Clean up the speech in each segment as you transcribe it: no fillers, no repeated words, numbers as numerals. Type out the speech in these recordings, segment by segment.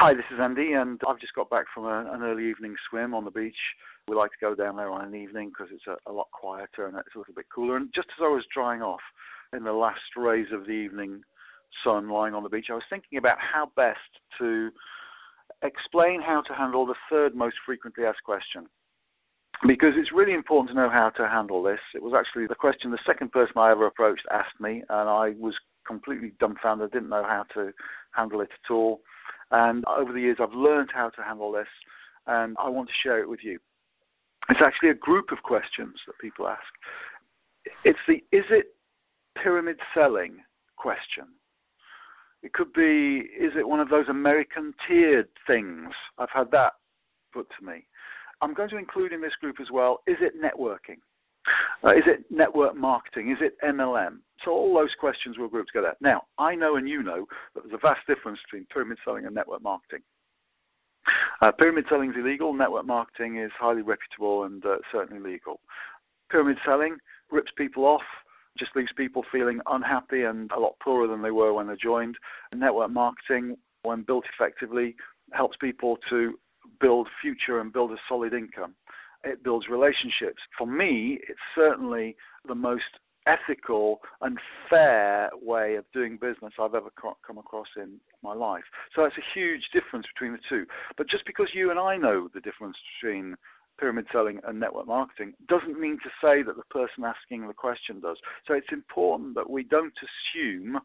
Hi, this is Andy, and I've just got back from an early evening swim on the beach. We like to go down there on an evening because it's a lot quieter and it's a little bit cooler. And just as I was drying off in the last rays of the evening sun lying on the beach, I was thinking about how best to explain how to handle the third most frequently asked question. Because it's really important to know how to handle this. It was actually the question the second person I ever approached asked me, and I was completely dumbfounded, didn't know how to handle it at all. And over the years, I've learned how to handle this, and I want to share it with you. It's actually a group of questions that people ask. It's the is it pyramid selling question. It could be, is it one of those American tiered things? I've had that put to me. I'm going to include in this group as well, is it networking? Is it network marketing? Is it MLM? So all those questions will group together. Now, I know and you know that there's a vast difference between pyramid selling and network marketing. Pyramid selling is illegal. Network marketing is highly reputable and certainly legal. Pyramid selling rips people off, just leaves people feeling unhappy and a lot poorer than they were when they joined. Network marketing, when built effectively, helps people to build future and build a solid income. It builds relationships. For me, it's certainly the most ethical and fair way of doing business I've ever come across in my life. So it's a huge difference between the two. But just because you and I know the difference between pyramid selling and network marketing doesn't mean to say that the person asking the question does. So it's important that we don't assume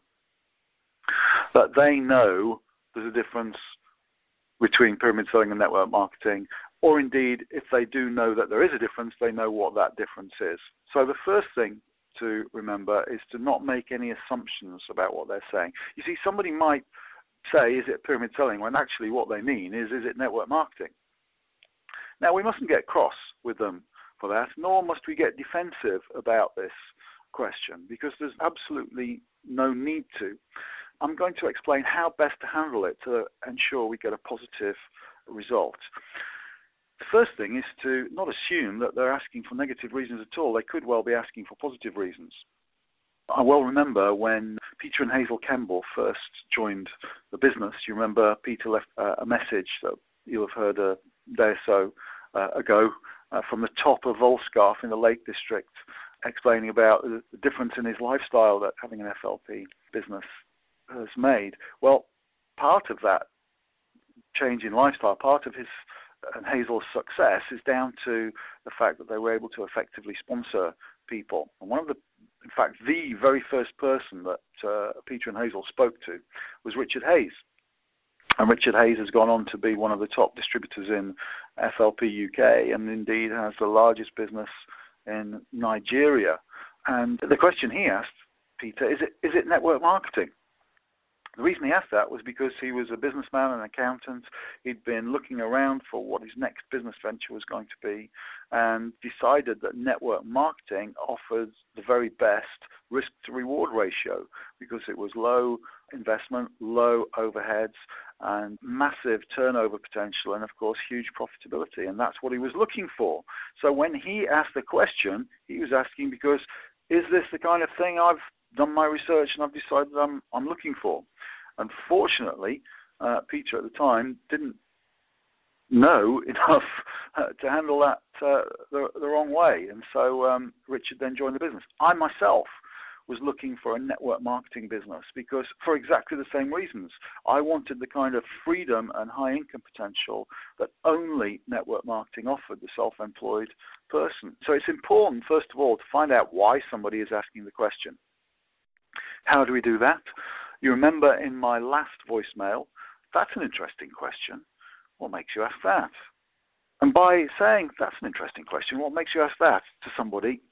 that they know there's a difference between pyramid selling and network marketing, or indeed, if they do know that there is a difference, they know what that difference is. So the first thing to remember is to not make any assumptions about what they're saying. You see, somebody might say, is it pyramid selling, when actually what they mean is it network marketing? Now, we mustn't get cross with them for that, nor must we get defensive about this question, because there's absolutely no need to. I'm going to explain how best to handle it to ensure we get a positive result. The first thing is to not assume that they're asking for negative reasons at all. They could well be asking for positive reasons. I well remember when Peter and Hazel Kemble first joined the business. You remember Peter left a message that you'll have heard a day or so ago from the top of Volscarf in the Lake District, explaining about the difference in his lifestyle that having an FLP business has made. Well, part of that change in lifestyle, part of his and Hazel's success is down to the fact that they were able to effectively sponsor people. And in fact, the very first person that Peter and Hazel spoke to was Richard Hayes. And Richard Hayes has gone on to be one of the top distributors in FLP UK, and indeed has the largest business in Nigeria. And the question he asked Peter, is it network marketing? The reason he asked that was because he was a businessman and accountant. He'd been looking around for what his next business venture was going to be and decided that network marketing offered the very best risk-to-reward ratio because it was low investment, low overheads, and massive turnover potential and, of course, huge profitability. And that's what he was looking for. So when he asked the question, he was asking because, is this the kind of thing I've done my research and I've decided I'm looking for? Unfortunately, Peter at the time didn't know enough to handle that the wrong way, and so Richard then joined the business. I myself was looking for a network marketing business because, for exactly the same reasons, I wanted the kind of freedom and high income potential that only network marketing offered the self-employed person. So it's important, first of all, to find out why somebody is asking the question. How do we do that? You remember in my last voicemail, that's an interesting question. What makes you ask that? And by saying that's an interesting question, what makes you ask that to somebody,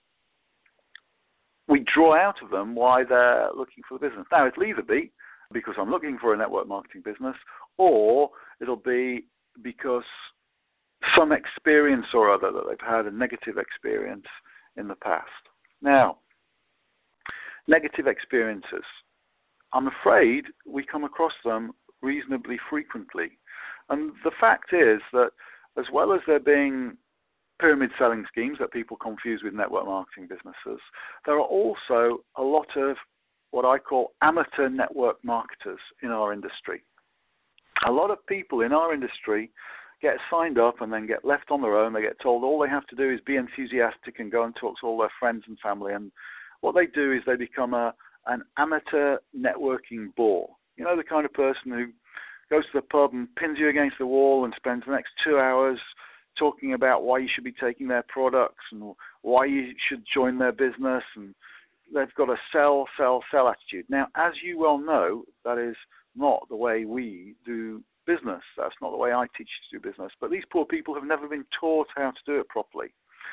we draw out of them why they're looking for the business. Now, it'll either be because I'm looking for a network marketing business, or it'll be because some experience or other that they've had, a negative experience in the past. Now, negative experiences. I'm afraid we come across them reasonably frequently. And the fact is that as well as there being pyramid selling schemes that people confuse with network marketing businesses, there are also a lot of what I call amateur network marketers in our industry. A lot of people in our industry get signed up and then get left on their own. They get told all they have to do is be enthusiastic and go and talk to all their friends and family. And what they do is they become an amateur networking bore. You know, the kind of person who goes to the pub and pins you against the wall and spends the next 2 hours talking about why you should be taking their products and why you should join their business, and they've got a sell attitude. Now, as you well know, that is not the way we do business. That's not the way I teach you to do business. But these poor people have never been taught how to do it properly.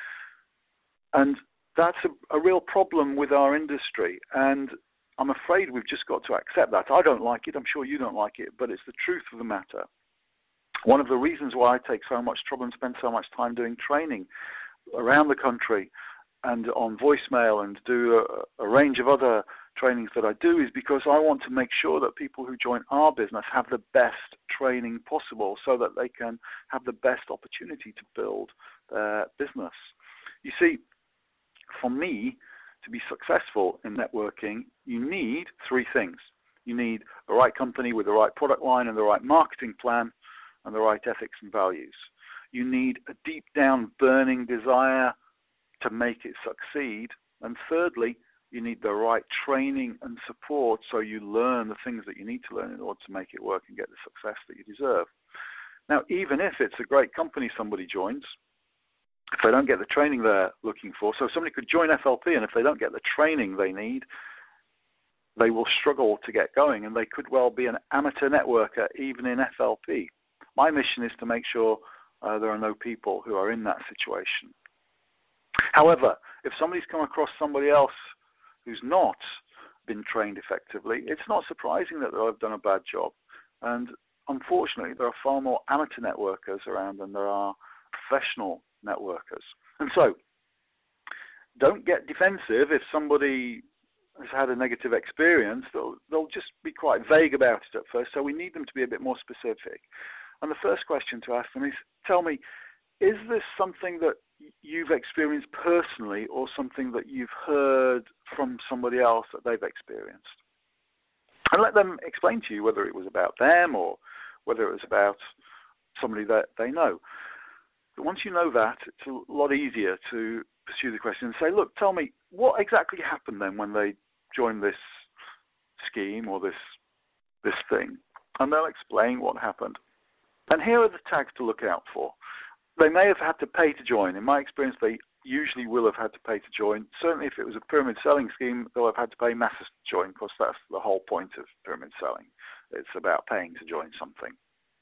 And that's a real problem with our industry. And I'm afraid we've just got to accept that. I don't like it. I'm sure you don't like it. But it's the truth of the matter. One of the reasons why I take so much trouble and spend so much time doing training around the country and on voicemail and do a range of other trainings that I do is because I want to make sure that people who join our business have the best training possible so that they can have the best opportunity to build their business. You see, for me to be successful in networking, you need three things. You need the right company with the right product line and the right marketing plan and the right ethics and values. You need a deep down burning desire to make it succeed. And thirdly, you need the right training and support so you learn the things that you need to learn in order to make it work and get the success that you deserve. Now, even if it's a great company somebody joins, if they don't get the training they're looking for, so somebody could join FLP, and if they don't get the training they need, they will struggle to get going, and they could well be an amateur networker even in FLP. My mission is to make sure there are no people who are in that situation. However, if somebody's come across somebody else who's not been trained effectively, it's not surprising that they've done a bad job. And unfortunately, there are far more amateur networkers around than there are professional networkers. And so, don't get defensive if somebody has had a negative experience. They'll just be quite vague about it at first, so we need them to be a bit more specific. And the first question to ask them is, tell me, is this something that you've experienced personally or something that you've heard from somebody else that they've experienced? And let them explain to you whether it was about them or whether it was about somebody that they know. But once you know that, it's a lot easier to pursue the question and say, look, tell me, what exactly happened then when they joined this scheme or this thing? And they'll explain what happened. And here are the tags to look out for. They may have had to pay to join. In my experience, they usually will have had to pay to join. Certainly if it was a pyramid selling scheme, they'll have had to pay massive to join, because that's the whole point of pyramid selling. It's about paying to join something.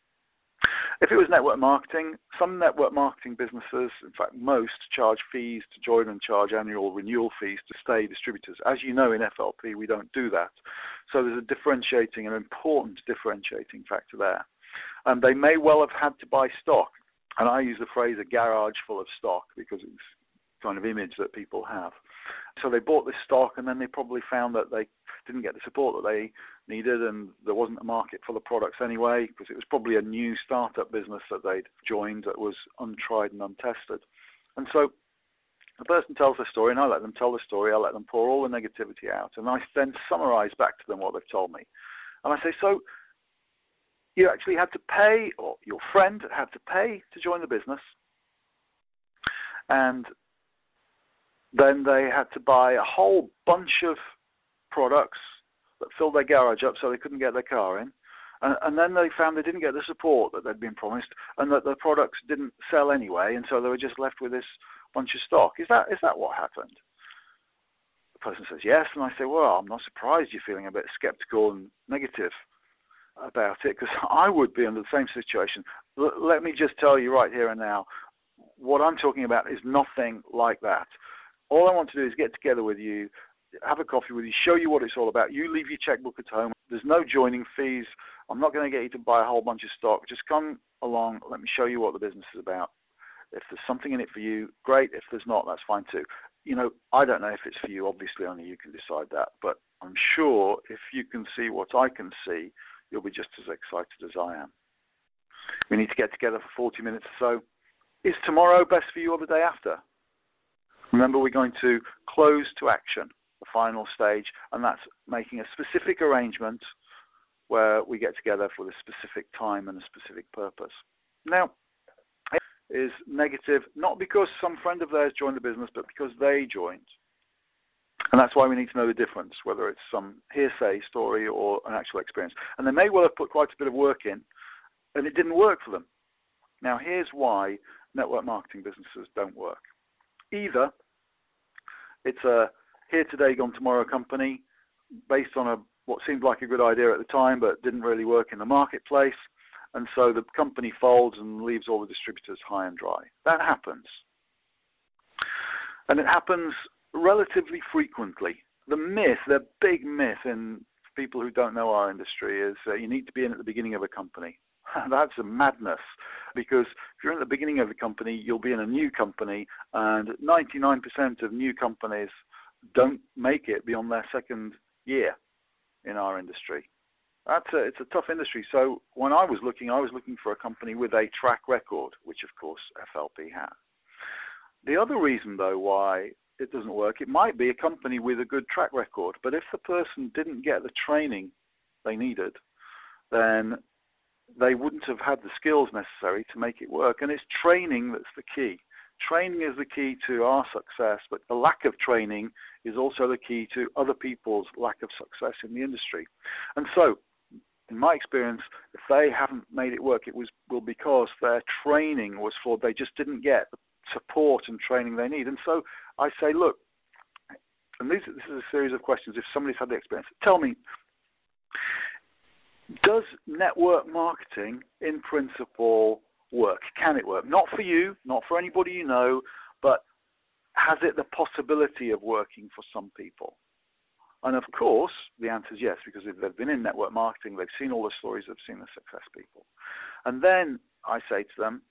If it was network marketing, some network marketing businesses, in fact most, charge fees to join and charge annual renewal fees to stay distributors. As you know, in FLP, we don't do that. So there's an important differentiating factor there. And they may well have had to buy stock. And I use the phrase a garage full of stock because it's the kind of image that people have. So they bought this stock, and then they probably found that they didn't get the support that they needed, and there wasn't a market for the products anyway, because it was probably a new startup business that they'd joined that was untried and untested. And so the person tells their story, and I let them tell the story. I let them pour all the negativity out, and I then summarize back to them what they've told me. And I say, so you actually had to pay, or your friend had to pay to join the business, and then they had to buy a whole bunch of products that filled their garage up so they couldn't get their car in, and then they found they didn't get the support that they'd been promised, and that the products didn't sell anyway, and so they were just left with this bunch of stock. Is that what happened? The person says yes, and I say, well, I'm not surprised you're feeling a bit skeptical and negative about it, because I would be under the same situation. Let me just tell you right here and now, what I'm talking about is nothing like that. All I want to do is get together with you, have a coffee with you, show you what it's all about. You leave your checkbook at home. There's no joining fees. I'm not going to get you to buy a whole bunch of stock. Just come along. Let me show you what the business is about. If there's something in it for you, great. If there's not, that's fine too. You know, I don't know if it's for you. Obviously, only you can decide that. But I'm sure if you can see what I can see, you'll be just as excited as I am. We need to get together for 40 minutes or so. Is tomorrow best for you or the day after? Remember, we're going to close to action, the final stage, and that's making a specific arrangement where we get together for a specific time and a specific purpose. Now, it is negative not because some friend of theirs joined the business, but because they joined. And that's why we need to know the difference, whether it's some hearsay story or an actual experience. And they may well have put quite a bit of work in, and it didn't work for them. Now, here's why network marketing businesses don't work. Either it's a here today, gone tomorrow company based on what seemed like a good idea at the time but didn't really work in the marketplace, and so the company folds and leaves all the distributors high and dry. That happens. And it happens relatively frequently. The big myth in people who don't know our industry is you need to be in at the beginning of a company. That's a madness, because if you're in the beginning of the company, you'll be in a new company, and 99% of new companies don't make it beyond their second year in our industry. It's a tough industry. So when I was looking for a company with a track record, which of course FLP had. The other reason, though, why it doesn't work, it might be a company with a good track record, but if the person didn't get the training they needed, then they wouldn't have had the skills necessary to make it work. And it's training that's the key. Training is the key to our success, but the lack of training is also the key to other people's lack of success in the industry. And so, in my experience, if they haven't made it work, it was because their training was flawed. They just didn't get the support and training they need. And so I say, look, and this is a series of questions. If somebody's had the experience, tell me, does network marketing in principle work? Can it work? Not for you, not for anybody you know, but has it the possibility of working for some people? And of course, the answer is yes, because if they've been in network marketing, they've seen all the stories, they've seen the success people. And then I say to them,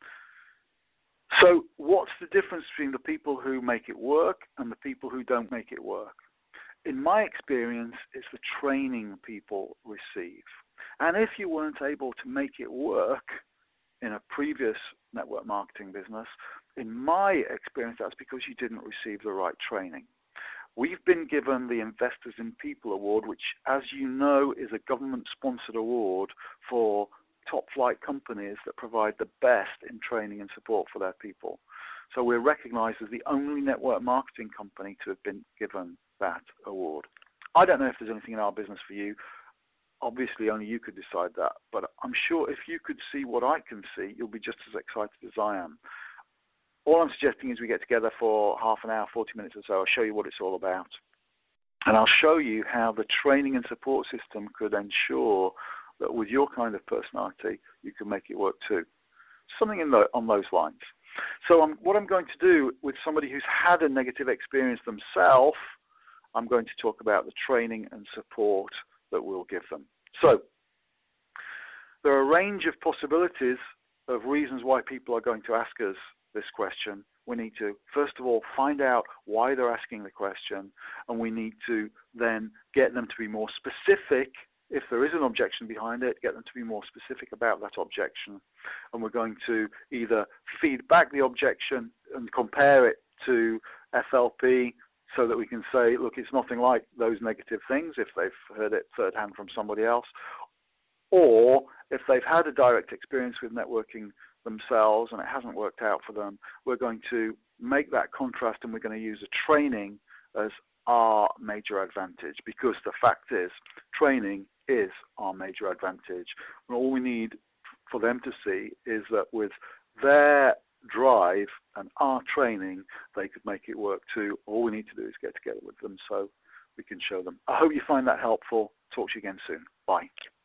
so what's the difference between the people who make it work and the people who don't make it work? In my experience, it's the training people receive. And if you weren't able to make it work in a previous network marketing business, in my experience, that's because you didn't receive the right training. We've been given the Investors in People Award, which, as you know, is a government-sponsored award for top-flight companies that provide the best in training and support for their people. So we're recognized as the only network marketing company to have been given that award. I don't know if there's anything in our business for you. Obviously, only you could decide that. But I'm sure if you could see what I can see, you'll be just as excited as I am. All I'm suggesting is we get together for half an hour, 40 minutes or so. I'll show you what it's all about. And I'll show you how the training and support system could ensure that with your kind of personality, you can make it work too. Something on those lines. So what I'm going to do with somebody who's had a negative experience themselves, I'm going to talk about the training and support that we'll give them. So there are a range of possibilities of reasons why people are going to ask us this question. We need to, first of all, find out why they're asking the question, and we need to then get them to be more specific. If there is an objection behind it, get them to be more specific about that objection. And we're going to either feed back the objection and compare it to FLP so that we can say, look, it's nothing like those negative things if they've heard it third hand from somebody else. Or if they've had a direct experience with networking themselves and it hasn't worked out for them, we're going to make that contrast and we're going to use a training as our major advantage, because the fact is training is our major advantage. And all we need for them to see is that with their drive and our training, they could make it work too. All we need to do is get together with them so we can show them. I hope you find that helpful. Talk to you again soon. Bye.